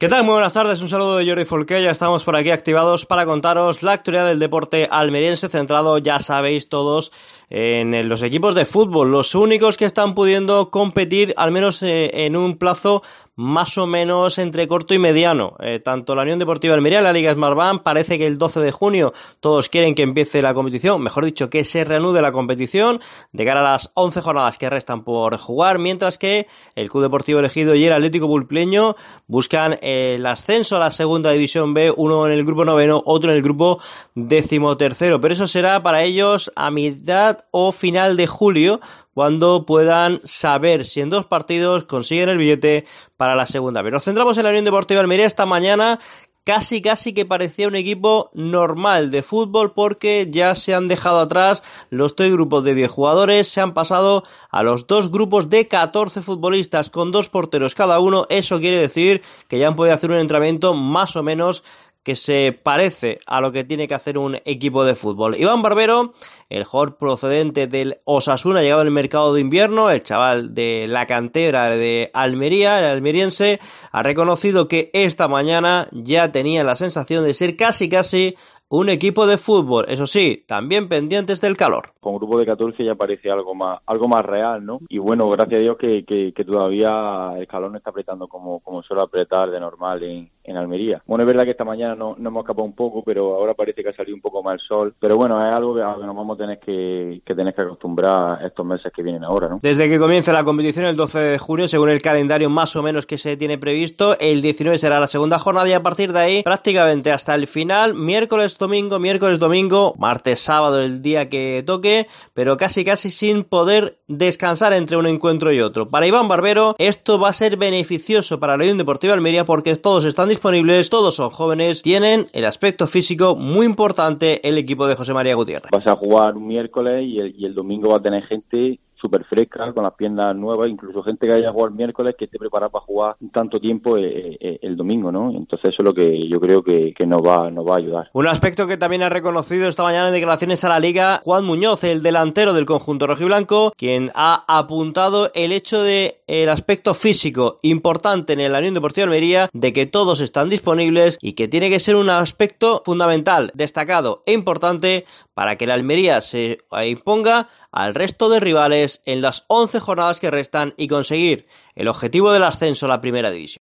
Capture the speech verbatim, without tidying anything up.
¿Qué tal? Muy buenas tardes, un saludo de Jordi Folqué, ya estamos por aquí activados para contaros la actualidad del deporte almeriense, centrado, ya sabéis todos, en los equipos de fútbol, los únicos que están pudiendo competir, al menos eh, en un plazo más o menos entre corto y mediano. Eh, tanto la Unión Deportiva Almería, la Liga Smartbank, parece que el doce de junio todos quieren que empiece la competición, mejor dicho, que se reanude la competición de cara a las once jornadas que restan por jugar, mientras que el Club Deportivo Ejido y el Atlético Pulpleño buscan el ascenso a la segunda división B, uno en el grupo noveno, otro en el grupo decimotercero, pero eso será para ellos a mitad o final de julio, cuando puedan saber si en dos partidos consiguen el billete para la segunda. Pero nos centramos en la Unión Deportiva Almería esta mañana. Casi, casi que parecía un equipo normal de fútbol, porque ya se han dejado atrás los tres grupos de diez jugadores, se han pasado a los dos grupos de catorce futbolistas con dos porteros cada uno. Eso quiere decir que ya han podido hacer un entrenamiento más o menos que se parece a lo que tiene que hacer un equipo de fútbol. Iván Barbero, el jugador procedente del Osasuna, llegado al mercado de invierno, el chaval de la cantera de Almería, el almeriense, ha reconocido que esta mañana ya tenía la sensación de ser casi casi un equipo de fútbol, eso sí, también pendientes del calor. Con grupo de catorce ya parece algo más algo más real, ¿no? Y bueno, gracias a Dios que, que, que todavía el calor no está apretando como, como suele apretar de normal en, en Almería. Bueno, es verdad que esta mañana no, no hemos escapado un poco, pero ahora parece que ha salido un poco más el sol. Pero bueno, es algo que, a lo que nos vamos a tener que, que tener que acostumbrar estos meses que vienen ahora, ¿no? Desde que comience la competición el doce de junio, según el calendario más o menos que se tiene previsto, el diecinueve será la segunda jornada y a partir de ahí prácticamente hasta el final, miércoles, domingo, miércoles, domingo, martes, sábado, el día que toque, pero casi casi sin poder descansar entre un encuentro y otro. Para Iván Barbero, esto va a ser beneficioso para la Unión Deportiva Almería porque todos están disponibles, todos son jóvenes, tienen el aspecto físico muy importante el equipo de José María Gutiérrez. Vas a jugar un miércoles y el, y el domingo va a tener gente súper fresca, con las piernas nuevas, incluso gente que haya jugado el miércoles que esté preparada para jugar tanto tiempo eh, eh, el domingo, ¿no? Entonces eso es lo que yo creo que, que nos va, nos va a ayudar. Un aspecto que también ha reconocido esta mañana en declaraciones a la Liga Juan Muñoz, el delantero del conjunto rojiblanco, quien ha apuntado el hecho de el aspecto físico importante en la Unión Deportiva Almería, de que todos están disponibles y que tiene que ser un aspecto fundamental, destacado e importante para que la Almería se imponga al resto de rivales en las once jornadas que restan y conseguir el objetivo del ascenso a la primera división.